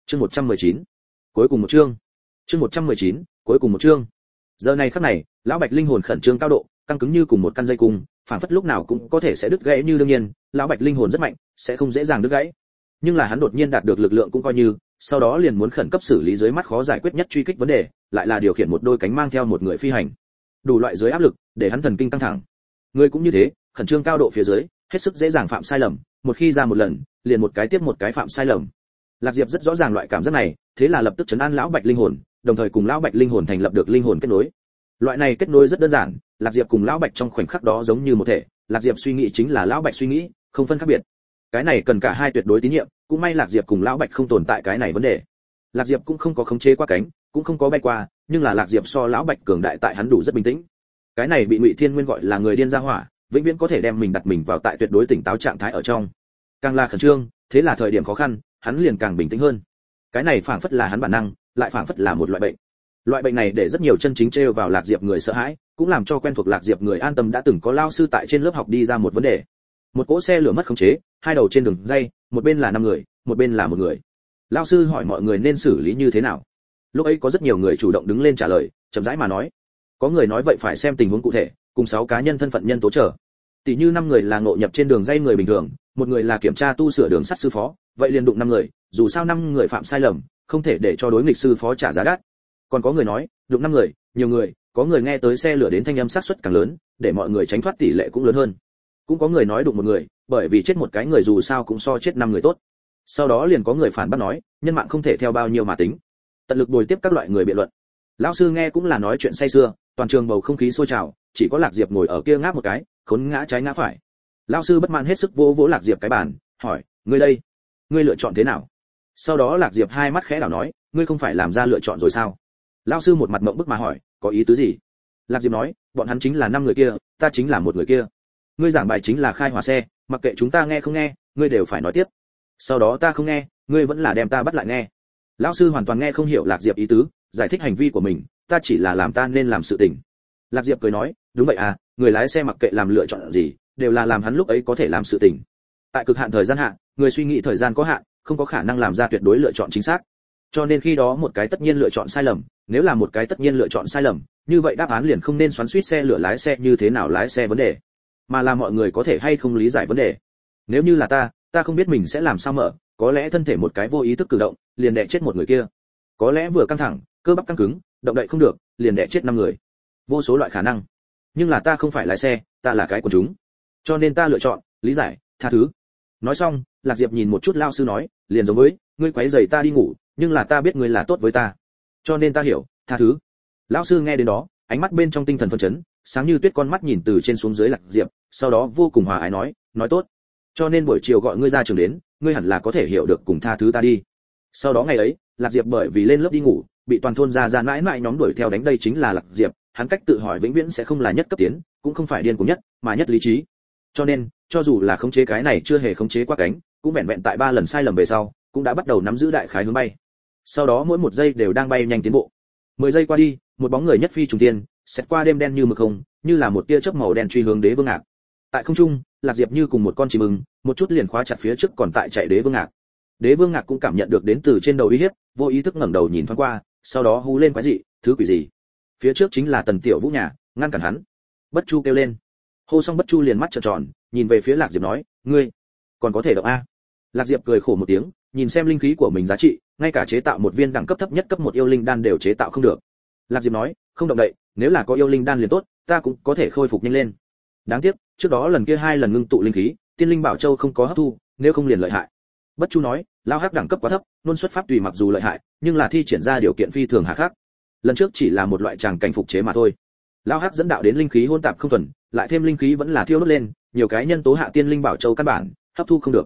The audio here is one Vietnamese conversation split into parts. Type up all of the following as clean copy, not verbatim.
Chương 119. Cuối cùng một chương. Chương 119. Cuối cùng một chương. Giờ này khắc này, lão Bạch linh hồn khẩn trương cao độ, căng cứng như cùng một căn dây cung, phảng phất lúc nào cũng có thể sẽ đứt gãy như đương nhiên, lão Bạch linh hồn rất mạnh, sẽ không dễ dàng đứt gãy. Nhưng là hắn đột nhiên đạt được lực lượng cũng coi như, sau đó liền muốn khẩn cấp xử lý dưới mắt khó giải quyết nhất truy kích vấn đề, lại là điều khiển một đôi cánh mang theo một người phi hành. Đủ loại dưới áp lực, để hắn thần kinh căng thẳng. Người cũng như thế, khẩn trương cao độ phía dưới, hết sức dễ dàng phạm sai lầm, một khi ra một lần, liền một cái tiếp một cái phạm sai lầm. Lạc Diệp rất rõ ràng loại cảm giác này, thế là lập tức trấn an lão Bạch linh hồn, đồng thời cùng lão Bạch linh hồn thành lập được linh hồn kết nối. Loại này kết nối rất đơn giản, Lạc Diệp cùng lão Bạch trong khoảnh khắc đó giống như một thể, Lạc Diệp suy nghĩ chính là lão Bạch suy nghĩ, không phân khác biệt. Cái này cần cả hai tuyệt đối tín nhiệm, cũng may Lạc Diệp cùng lão Bạch không tồn tại cái này vấn đề. Lạc Diệp cũng không có khống chế qua cánh, cũng không có bay qua, nhưng là Lạc Diệp so lão Bạch cường đại tại hắn đủ rất bình tĩnh. Cái này bị Ngụy Thiên Nguyên gọi là người điên ra hỏa, vĩnh viễn có thể đem mình đặt mình vào tại tuyệt đối tỉnh táo trạng thái ở trong. Càng là khẩn trương, thế là thời điểm khó khăn, hắn liền càng bình tĩnh hơn. Cái này phảng phất là hắn bản năng, lại phảng phất là một loại bệnh. Loại bệnh này để rất nhiều chân chính trêu vào Lạc Diệp người sợ hãi, cũng làm cho quen thuộc Lạc Diệp người an tâm đã từng có lao sư tại trên lớp học đi ra một vấn đề. Một cỗ xe lửa mất khống chế, hai đầu trên đường dây, một bên là 5 người, một bên là một người. Lao sư hỏi mọi người nên xử lý như thế nào. Lúc ấy có rất nhiều người chủ động đứng lên trả lời, chậm rãi mà nói. Có người nói vậy phải xem tình huống cụ thể, cùng 6 cá nhân thân phận nhân tố trở. Tỷ như 5 người là ngộ nhập trên đường dây người bình thường, một người là kiểm tra tu sửa đường sắt sư phó, vậy liền đụng 5 người, dù sao 5 người phạm sai lầm, không thể để cho đối nghịch sư phó trả giá đắt. Còn có người nói, đụng 5 người, nhiều người, có người nghe tới xe lửa đến thanh âm xác suất càng lớn, để mọi người tránh thoát tỷ lệ cũng lớn hơn. Cũng có người nói đụng một người, bởi vì chết một cái người dù sao cũng so chết 5 người tốt. Sau đó liền có người phản bác nói, nhân mạng không thể theo bao nhiêu mà tính. Tận lực bồi tiếp các loại người biện luận. Lão sư nghe cũng là nói chuyện say sưa, toàn trường bầu không khí sôi trào, chỉ có Lạc Diệp ngồi ở kia ngáp một cái, khốn ngã trái ngã phải. Lão sư bất mãn hết sức vỗ vỗ Lạc Diệp cái bàn, hỏi, ngươi đây, ngươi lựa chọn thế nào? Sau đó Lạc Diệp hai mắt khẽ đảo nói, ngươi không phải làm ra lựa chọn rồi sao? Lão sư một mặt mộng bức mà hỏi, có ý tứ gì? Lạc Diệp nói, bọn hắn chính là 5 người kia, ta chính là một người kia. Ngươi giảng bài chính là khai hỏa xe, mặc kệ chúng ta nghe không nghe, ngươi đều phải nói tiếp. Sau đó ta không nghe, ngươi vẫn là đem ta bắt lại nghe. Lão sư hoàn toàn nghe không hiểu Lạc Diệp ý tứ, giải thích hành vi của mình, ta chỉ là làm ta nên làm sự tình. Lạc Diệp cười nói, đúng vậy à, người lái xe mặc kệ làm lựa chọn gì, đều là làm hắn lúc ấy có thể làm sự tình. Tại cực hạn thời gian hạn, người suy nghĩ thời gian có hạn, không có khả năng làm ra tuyệt đối lựa chọn chính xác. Cho nên khi đó một cái tất nhiên lựa chọn sai lầm, nếu là một cái tất nhiên lựa chọn sai lầm, như vậy đáp án liền không nên xoắn xuýt xe lửa lái xe như thế nào lái xe vấn đề, mà là mọi người có thể hay không lý giải vấn đề. Nếu như là ta không biết mình sẽ làm sao mở, có lẽ thân thể một cái vô ý thức cử động, liền đè chết một người kia. Có lẽ vừa căng thẳng, cơ bắp căng cứng, động đậy không được, liền đè chết 5 người. Vô số loại khả năng. Nhưng là ta không phải lái xe, ta là cái quần chúng. Cho nên ta lựa chọn, lý giải, tha thứ. Nói xong, Lạc Diệp nhìn một chút lao sư nói, liền giống với, ngươi quấy rầy ta đi ngủ, nhưng là ta biết ngươi là tốt với ta. Cho nên ta hiểu, tha thứ. Lão sư nghe đến đó, ánh mắt bên trong tinh thần phấn chấn, sáng như tuyết con mắt nhìn từ trên xuống dưới Lạc Diệp, sau đó vô cùng hòa ái nói tốt. Cho nên buổi chiều gọi ngươi ra trường đến, ngươi hẳn là có thể hiểu được cùng tha thứ ta đi. Sau đó ngày ấy, Lạc Diệp bởi vì lên lớp đi ngủ, bị toàn thôn gia mãi mãi nhóm đuổi theo đánh, đây chính là Lạc Diệp, hắn cách tự hỏi vĩnh viễn sẽ không là nhất cấp tiến, cũng không phải điên cuồng nhất, mà nhất lý trí. Cho nên, cho dù là khống chế cái này chưa hề khống chế qua cánh, cũng vẹn vẹn tại 3 lần sai lầm về sau, cũng đã bắt đầu nắm giữ đại khái hướng bay. Sau đó mỗi một giây đều đang bay nhanh tiến bộ. 10 giây qua đi, một bóng người nhất phi trùng tiên, xét qua đêm đen như mực không, như là một tia chớp màu đen truy hướng Đế Vương Ngạc. Tại không trung, Lạc Diệp như cùng một con chim ưng, một chút liền khóa chặt phía trước còn tại chạy Đế Vương Ngạc. Đế Vương Ngạc cũng cảm nhận được đến từ trên đầu uy hiếp, vô ý thức ngẩng đầu nhìn thoáng qua, sau đó hú lên quái dị, thứ quỷ gì? Phía trước chính là Tần Tiểu Vũ nhà, ngăn cản hắn. Bất Chu kêu lên. Hô xong Bất Chu liền mắt trợn tròn, nhìn về phía Lạc Diệp nói, ngươi còn có thể động a? Lạc Diệp cười khổ một tiếng, nhìn xem linh khí của mình giá trị, ngay cả chế tạo một viên đẳng cấp thấp nhất cấp 1 yêu linh đan đều chế tạo không được. Lạc Diệp nói, không động đậy, nếu là có yêu linh đan liền tốt, ta cũng có thể khôi phục nhanh lên. Đáng tiếc, trước đó lần kia 2 lần ngưng tụ linh khí, Tiên Linh Bảo Châu không có hấp thu, nếu không liền lợi hại. Bất Chu nói, lao hắc đẳng cấp quá thấp, luôn xuất pháp tùy mặc dù lợi hại, nhưng là thi triển ra điều kiện phi thường hà khắc. Lần trước chỉ là một loại tràng cảnh phục chế mà thôi. Lao hắc dẫn đạo đến linh khí hỗn tạp không thuần, lại thêm linh khí vẫn là thiêu đốt lên, nhiều cái nhân tố hạ Tiên Linh Bảo Châu căn bản hấp thu không được.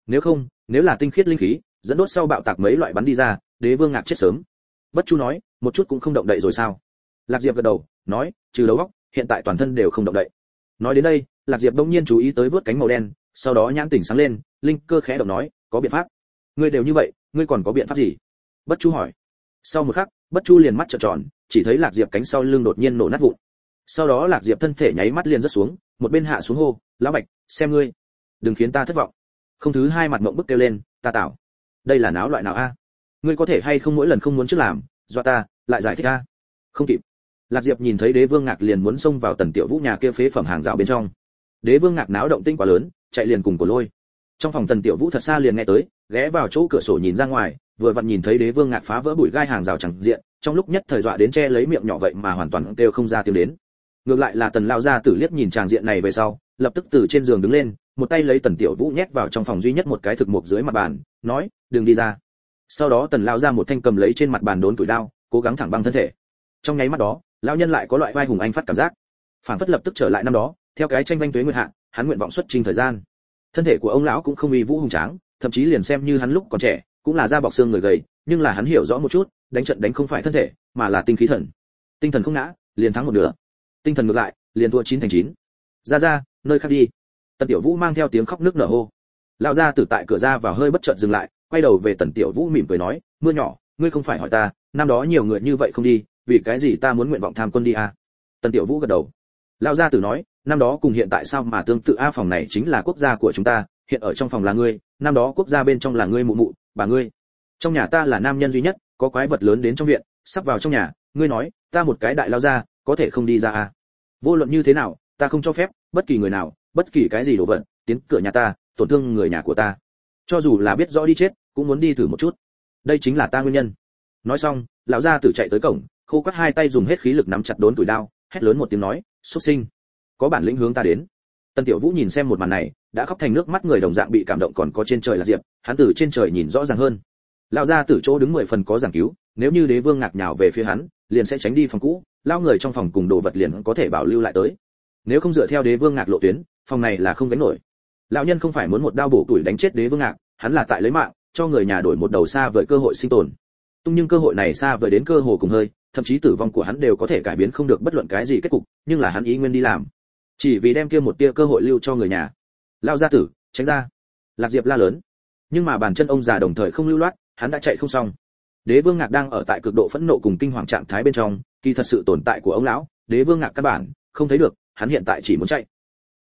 Nếu là tinh khiết linh khí, dẫn đốt sau bạo tạc mấy loại bắn đi ra, Đế Vương Ngạc chết sớm. Bất Chu nói, một chút cũng không động đậy rồi sao? Lạc Diệp gật đầu, nói, trừ đầu óc, hiện tại toàn thân đều không động đậy. Nói đến đây, Lạc Diệp đông nhiên chú ý tới vớt cánh màu đen, sau đó nhãn tỉnh sáng lên, linh cơ khẽ động nói, có biện pháp. Ngươi đều như vậy, ngươi còn có biện pháp gì? Bất Chu hỏi. Sau một khắc, Bất Chu liền mắt trợn tròn, chỉ thấy Lạc Diệp cánh sau lưng đột nhiên nổ nát vụn. Sau đó Lạc Diệp thân thể nháy mắt liền rớt xuống, một bên hạ xuống hô, lão Bạch, xem ngươi, đừng khiến ta thất vọng. Không thứ hai mặt ngậm bức kêu lên, ta tạo. Đây là náo loại nào a? ngươi có thể hay không mỗi lần không muốn trước làm dọa ta lại giải thích ta. Không kịp. Lạc Diệp nhìn thấy Đế Vương Ngạc liền muốn xông vào Tần Tiểu Vũ nhà kia phế phẩm hàng rào bên trong. Đế Vương Ngạc náo động tinh quá lớn, chạy liền cùng Cổ Lôi. Trong phòng Tần Tiểu Vũ thật xa liền nghe tới, ghé vào chỗ cửa sổ nhìn ra ngoài, vừa vặn nhìn thấy Đế Vương Ngạc phá vỡ bụi gai hàng rào chẳng diện, trong lúc nhất thời dọa đến che lấy miệng nhỏ vậy mà hoàn toàn kêu không ra tiếng đến. Ngược lại là Tần lão gia tử liếc nhìn tràng diện này về sau, lập tức từ trên giường đứng lên, một tay lấy Tần Tiểu Vũ nhét vào trong phòng duy nhất một cái thực mục dưới mặt bàn, nói, "Đừng đi ra." Sau đó Tần lão gia một thanh cầm lấy trên mặt bàn đốn tuổi đao, cố gắng thẳng băng thân thể. Trong nháy mắt đó, lão nhân lại có loại vai hùng anh phát cảm giác, phản phất lập tức trở lại năm đó, theo cái tranh vanh tuế nguyệt hạ, hắn nguyện vọng xuất trình thời gian. Thân thể của ông lão cũng không uy vũ hùng tráng, thậm chí liền xem như hắn lúc còn trẻ, cũng là da bọc xương người gầy, nhưng là hắn hiểu rõ một chút, đánh trận đánh không phải thân thể, mà là tinh khí thần. Tinh thần không ngã, liền thắng một nửa. Tinh thần ngược lại, liền thua 9/9. Ra, nơi khác đi. Tần Tiểu Vũ mang theo tiếng khóc nức nở hô. Lão gia tử tại cửa ra vào hơi bất chợt dừng lại, quay đầu về Tần Tiểu Vũ mỉm cười nói, "Mưa nhỏ, ngươi không phải hỏi ta, năm đó nhiều người như vậy không đi, vì cái gì ta muốn nguyện vọng tham quân đi à?" Tần Tiểu Vũ gật đầu. Lão gia tử nói, "Năm đó cùng hiện tại sao mà tương tự a, phòng này chính là quốc gia của chúng ta, hiện ở trong phòng là ngươi, năm đó quốc gia bên trong là ngươi mụ mụ, bà ngươi. Trong nhà ta là nam nhân duy nhất, có quái vật lớn đến trong viện, sắp vào trong nhà, ngươi nói, ta một cái đại lao gia, có thể không đi ra à? Vô luận như thế nào, ta không cho phép bất kỳ người nào, bất kỳ cái gì đồ vật tiến cửa nhà ta, tổn thương người nhà của ta. Cho dù là biết rõ đi chết, cũng muốn đi thử một chút. Đây chính là ta nguyên nhân." Nói xong, lão gia tử chạy tới cổng, khô quắt hai tay dùng hết khí lực nắm chặt đốn tuổi đao, hét lớn một tiếng nói, "Xuất sinh, có bản lĩnh hướng ta đến." Tần Tiểu Vũ nhìn xem một màn này, đã khóc thành nước mắt người đồng dạng bị cảm động, còn có trên trời là Diệp, hắn từ trên trời nhìn rõ ràng hơn. Lão gia tử chỗ đứng 10 phần có giảng cứu, nếu như Đế Vương Ngạc nhào về phía hắn, liền sẽ tránh đi phòng cũ, lao người trong phòng cùng đồ vật liền có thể bảo lưu lại tới. Nếu không dựa theo Đế Vương Ngạc lộ tuyến, phòng này là không gánh nổi. Lão nhân không phải muốn một đao bổ tuổi đánh chết Đế Vương Ngạc, hắn là tại lấy mạng, cho người nhà đổi một đầu xa vời cơ hội sinh tồn. Nhưng cơ hội này xa vời đến cơ hồ cùng hơi, thậm chí tử vong của hắn đều có thể cải biến không được bất luận cái gì kết cục, nhưng là hắn ý nguyên đi làm, chỉ vì đem kia một tia cơ hội lưu cho người nhà. Lão gia tử, tránh ra! Lạc Diệp la lớn, nhưng mà bàn chân ông già đồng thời không lưu loát, hắn đã chạy không xong. Đế Vương Ngạc đang ở tại cực độ phẫn nộ cùng kinh hoàng trạng thái bên trong, kỳ thật sự tồn tại của ông lão, Đế Vương Ngạc căn bản không thấy được, hắn hiện tại chỉ muốn chạy.